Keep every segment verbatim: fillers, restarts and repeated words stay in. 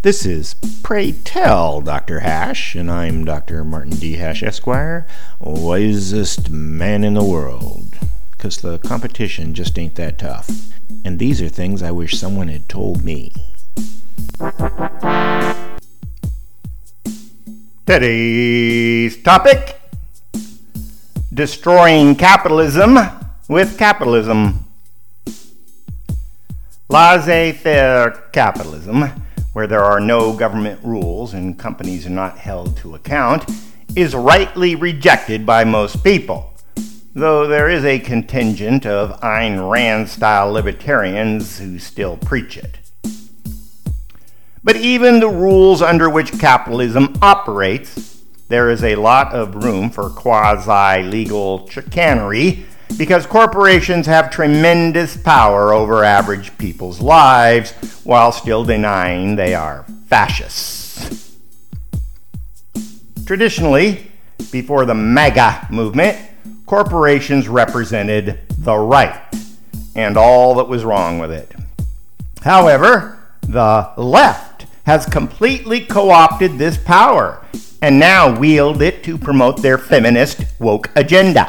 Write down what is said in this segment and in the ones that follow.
This is Pray Tell, Doctor Hash, and I'm Doctor Martin D. Hash, Esquire, wisest man in the world. Because the competition just ain't that tough. And these are things I wish someone had told me. Today's topic: destroying capitalism with capitalism. Laissez-faire capitalism, where there are no government rules and companies are not held to account, is rightly rejected by most people, though there is a contingent of Ayn Rand-style libertarians who still preach it. But even the rules under which capitalism operates, there is a lot of room for quasi-legal chicanery, because corporations have tremendous power over average people's lives while still denying they are fascists. Traditionally, before the MAGA movement, corporations represented the right and all that was wrong with it. However, the left has completely co-opted this power and now wield it to promote their feminist woke agenda.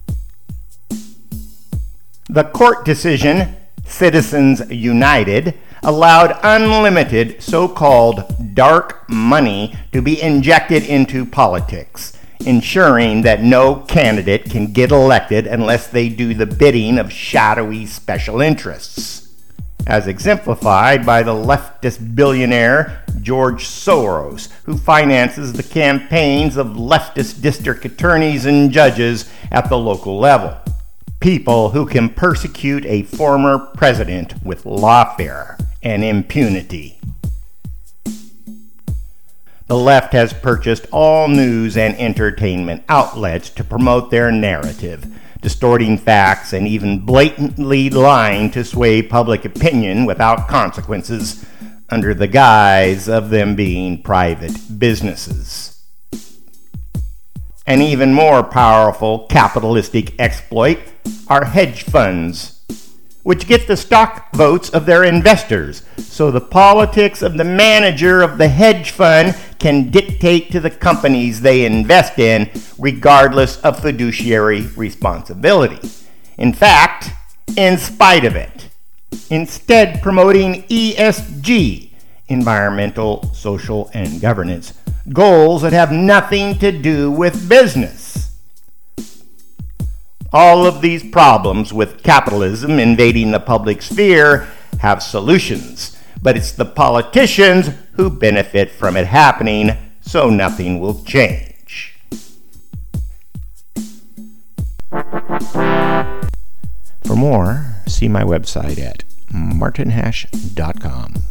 The court decision, Citizens United, allowed unlimited so-called dark money to be injected into politics, ensuring that no candidate can get elected unless they do the bidding of shadowy special interests, as exemplified by the leftist billionaire George Soros, who finances the campaigns of leftist district attorneys and judges at the local level. People who can persecute a former president with lawfare and impunity. The left has purchased all news and entertainment outlets to promote their narrative, distorting facts and even blatantly lying to sway public opinion without consequences under the guise of them being private businesses. An even more powerful capitalistic exploit are hedge funds, which get the stock votes of their investors, so the politics of the manager of the hedge fund can dictate to the companies they invest in, regardless of fiduciary responsibility. In fact, in spite of it, instead promoting E S G, environmental, social, and governance, goals that have nothing to do with business. All of these problems with capitalism invading the public sphere have solutions, but it's the politicians who benefit from it happening, so nothing will change. For more, see my website at martin hash dot com.